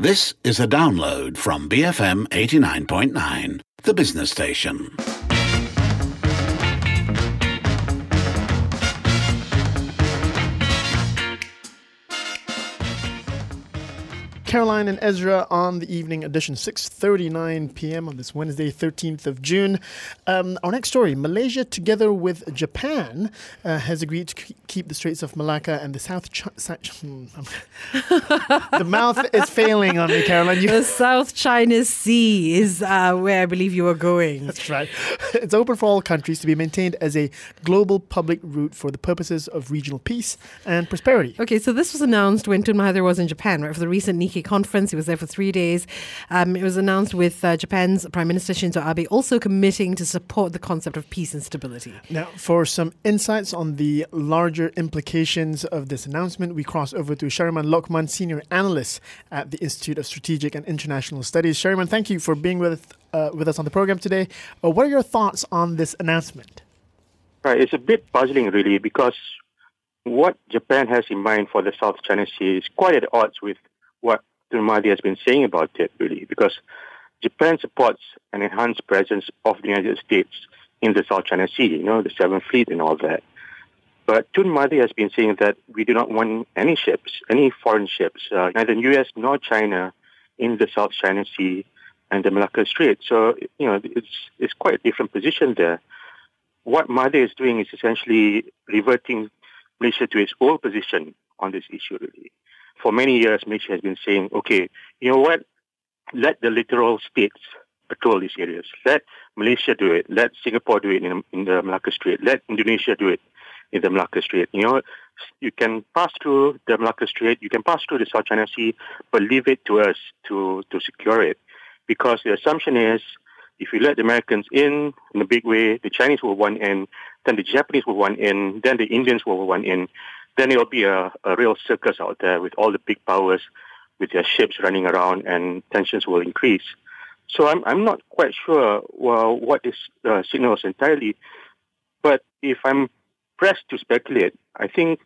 This is a download from BFM 89.9, the business station. Caroline and Ezra on the evening edition, 6:39 p.m. on this Wednesday, 13th of June. Our next story, Malaysia, together with Japan, has agreed to keep the Straits of Malacca and the South the mouth is failing on me, Caroline. The South China Sea is where I believe you are going. That's right. It's open for all countries to be maintained as a global public route for the purposes of regional peace and prosperity. Okay, so this was announced when Tun Mahathir was in Japan, right, for the recent Nikkei conference. He was there for 3 days. It was announced with Japan's Prime Minister Shinzo Abe also committing to support the concept of peace and stability. Now, for some insights on the larger implications of this announcement, we cross over to Shariman Lokman, Senior Analyst at the Institute of Strategic and International Studies. Shariman, thank you for being with us on the program today. What are your thoughts on this announcement? Right, it's a bit puzzling, really, because what Japan has in mind for the South China Sea is quite at odds with what Tun Mahathir has been saying about it, really, because Japan supports an enhanced presence of the United States in the South China Sea, the Seventh Fleet and all that. But Tun Mahathir has been saying that we do not want any ships, any foreign ships, neither US nor China, in the South China Sea and the Malacca Strait. So, it's quite a different position there. What Mahathir is doing is essentially reverting Malaysia to its old position on this issue, really. For many years, Malaysia has been saying, okay, you know what? Let the littoral states patrol these areas. Let Malaysia do it. Let Singapore do it in the Malacca Strait. Let Indonesia do it in the Malacca Strait. You can pass through the Malacca Strait, you can pass through the South China Sea, but leave it to us to secure it. Because the assumption is, if you let the Americans in a big way, the Chinese will want in, then the Japanese will want in, then the Indians will want in, then it will be a real circus out there with all the big powers, with their ships running around, and tensions will increase. So I'm not quite sure what this signals entirely. But if I'm pressed to speculate, I think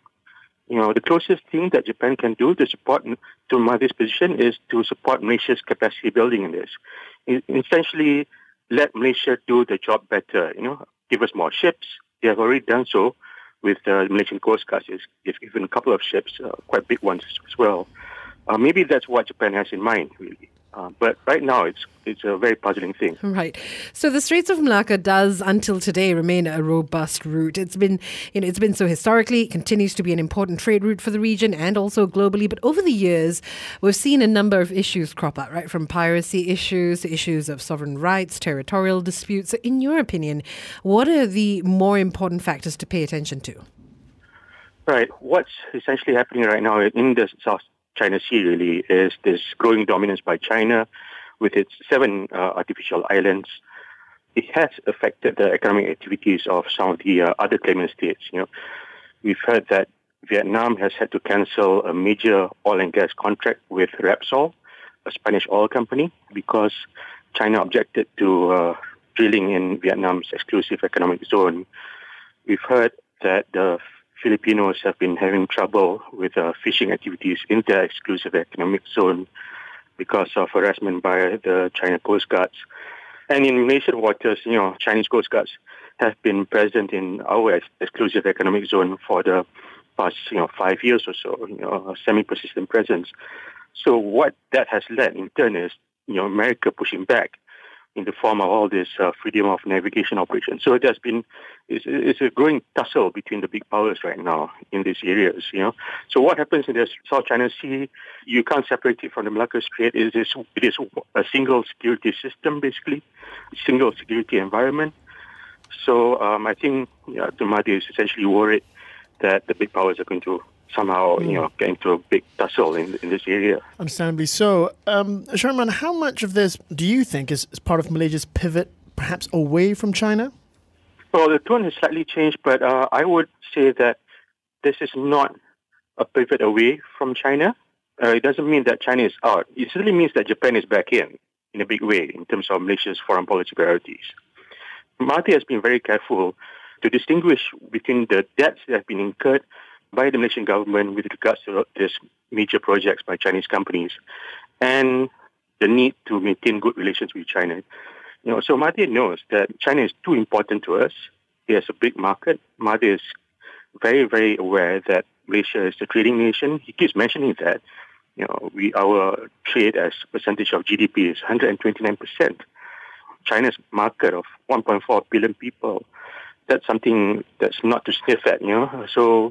the closest thing that Japan can do to support Tun Mahathir's position is to support Malaysia's capacity building in this. Essentially, let Malaysia do the job better. Give us more ships. They have already done so with the Malaysian Coast Guard. They've given a couple of ships, quite big ones as well. Maybe that's what Japan has in mind, really. But right now, it's a very puzzling thing. Right. So the Straits of Malacca does, until today, remain a robust route. It's been so historically, it continues to be an important trade route for the region and also globally. But over the years, we've seen a number of issues crop up, right? From piracy issues to issues of sovereign rights, territorial disputes. So in your opinion, what are the more important factors to pay attention to? Right. What's essentially happening right now in the South China Sea really is this growing dominance by China with its 7 artificial islands. It has affected the economic activities of some of the other claimant states. We've heard that Vietnam has had to cancel a major oil and gas contract with Repsol, a Spanish oil company, because China objected to drilling in Vietnam's exclusive economic zone. We've heard that the Filipinos have been having trouble with fishing activities in their exclusive economic zone because of harassment by the China Coast Guards. And in Malaysian waters, Chinese Coast Guards have been present in our exclusive economic zone for the past, 5 years or so, a semi-persistent presence. So what that has led in turn is, America pushing back in the form of all this freedom of navigation operations. So it's a growing tussle between the big powers right now in these areas, So what happens in the South China Sea, you can't separate it from the Malacca Strait. It is a single security system, basically, a single security environment. So I think Tun Mahathir is essentially worried that the big powers are going to somehow, get into a big tussle in this area. Understandably so. Sharman, how much of this do you think is part of Malaysia's pivot, perhaps away from China? Well, the tone has slightly changed, but I would say that this is not a pivot away from China. It doesn't mean that China is out. It certainly means that Japan is back in a big way in terms of Malaysia's foreign policy priorities. Mahathir has been very careful to distinguish between the debts that have been incurred by the Malaysian government with regards to these major projects by Chinese companies and the need to maintain good relations with China. So Mahathir knows that China is too important to us. He has a big market. Mahathir is very, very aware that Malaysia is a trading nation. He keeps mentioning that. Our trade as percentage of GDP is 129%. China's market of 1.4 billion people, that's something that's not to sniff at, So,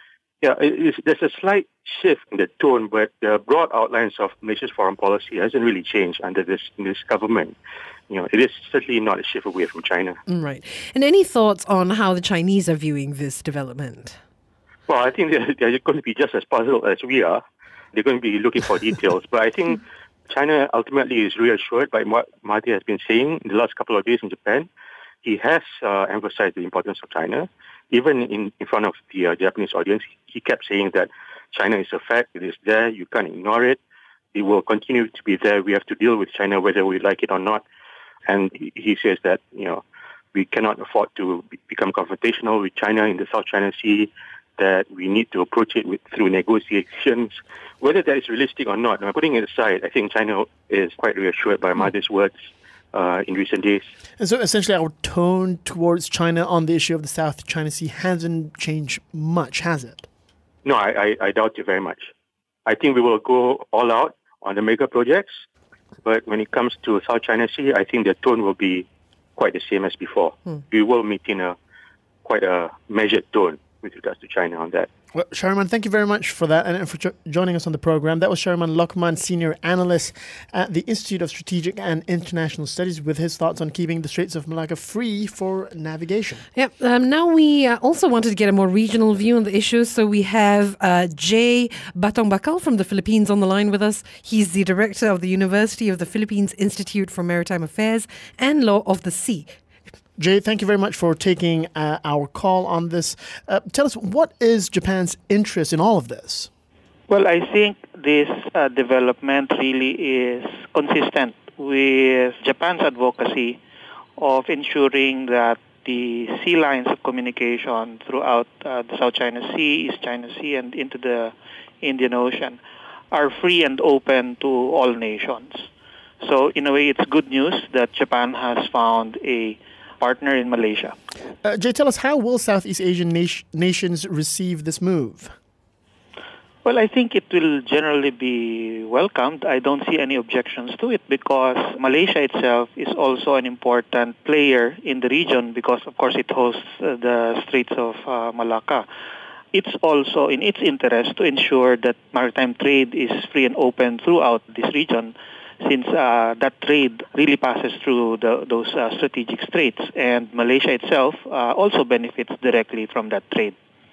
there's a slight shift in the tone, but the broad outlines of Malaysia's foreign policy hasn't really changed under this government. It is certainly not a shift away from China. Right. And any thoughts on how the Chinese are viewing this development? Well, I think they're going to be just as puzzled as we are. They're going to be looking for details. But I think China ultimately is reassured by what Mahathir has been saying in the last couple of days in Japan. He has emphasized the importance of China. Even in front of the Japanese audience, he kept saying that China is a fact. It is there. You can't ignore it. It will continue to be there. We have to deal with China whether we like it or not. And he says that, we cannot afford to become confrontational with China in the South China Sea, that we need to approach it through negotiations. Whether that is realistic or not, putting it aside, I think China is quite reassured by Mahathir's words in recent days. And so essentially our tone towards China on the issue of the South China Sea hasn't changed much, has it? No, I doubt it very much. I think we will go all out on the mega projects, but when it comes to South China Sea, I think the tone will be quite the same as before. We will maintain quite a measured tone with regards to China on that. Well, Shariman, thank you very much for that and for joining us on the program. That was Shariman Lokman, Senior Analyst at the Institute of Strategic and International Studies, with his thoughts on keeping the Straits of Malacca free for navigation. Yep. Now we also wanted to get a more regional view on the issues. So we have Jay Batong Bakal from the Philippines on the line with us. He's the Director of the University of the Philippines Institute for Maritime Affairs and Law of the Sea. Jay, thank you very much for taking our call on this. Tell us, what is Japan's interest in all of this? Well, I think this development really is consistent with Japan's advocacy of ensuring that the sea lines of communication throughout the South China Sea, East China Sea, and into the Indian Ocean are free and open to all nations. So, in a way, it's good news that Japan has found a partner in Malaysia. Jay, tell us, how will Southeast Asian nations receive this move? Well, I think it will generally be welcomed. I don't see any objections to it because Malaysia itself is also an important player in the region because, of course, it hosts the Straits of Malacca. It's also in its interest to ensure that maritime trade is free and open throughout this region, since that trade really passes through those strategic straits, and Malaysia itself also benefits directly from that trade.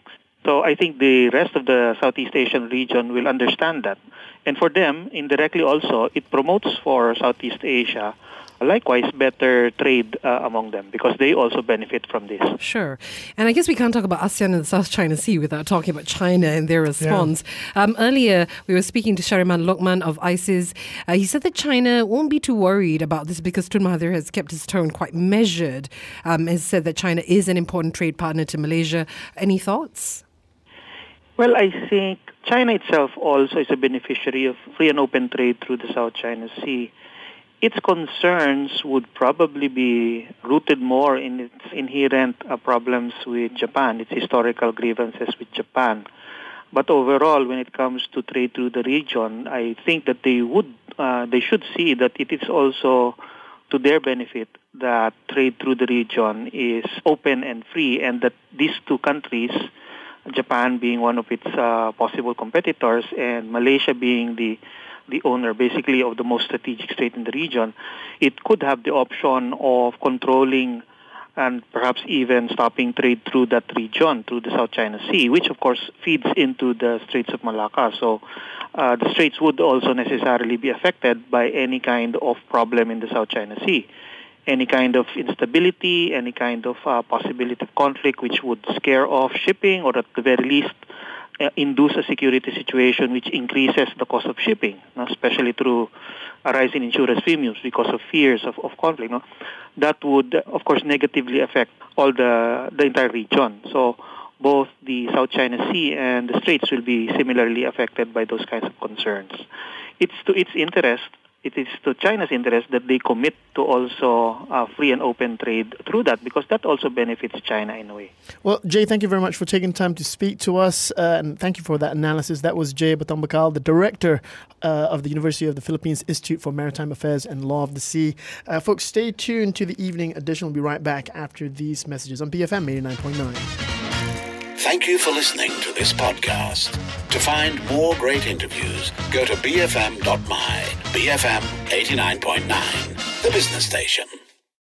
So I think the rest of the Southeast Asian region will understand that. And for them, indirectly also, it promotes for Southeast Asia likewise better trade among them because they also benefit from this. Sure. And I guess we can't talk about ASEAN and the South China Sea without talking about China and their response. Yeah. Earlier, we were speaking to Shariman Lokman of ISIS. He said that China won't be too worried about this because Tun Mahathir has kept his tone quite measured, has said that China is an important trade partner to Malaysia. Any thoughts? Well, I think China itself also is a beneficiary of free and open trade through the South China Sea. Its concerns would probably be rooted more in its inherent problems with Japan, its historical grievances with Japan. But overall, when it comes to trade through the region, I think that they should see that it is also to their benefit that trade through the region is open and free, and that these two countries, Japan being one of its possible competitors and Malaysia being the owner basically of the most strategic strait in the region, it could have the option of controlling and perhaps even stopping trade through that region, through the South China Sea, which of course feeds into the Straits of Malacca. So the straits would also necessarily be affected by any kind of problem in the South China Sea. Any kind of instability, any kind of possibility of conflict which would scare off shipping or at the very least induce a security situation which increases the cost of shipping, especially through a rise in insurance premiums because of fears of conflict. That would, of course, negatively affect all the entire region. So both the South China Sea and the Straits will be similarly affected by those kinds of concerns. It's to its interest, it is to China's interest that they commit to also free and open trade through that, because that also benefits China in a way. Well, Jay, thank you very much for taking time to speak to us, and thank you for that analysis. That was Jay Batombakal, the director of the University of the Philippines Institute for Maritime Affairs and Law of the Sea. Folks, stay tuned to the evening edition. We'll be right back after these messages on BFM 89.9. Thank you for listening to this podcast. To find more great interviews, go to bfm.my. BFM 89.9, the business station.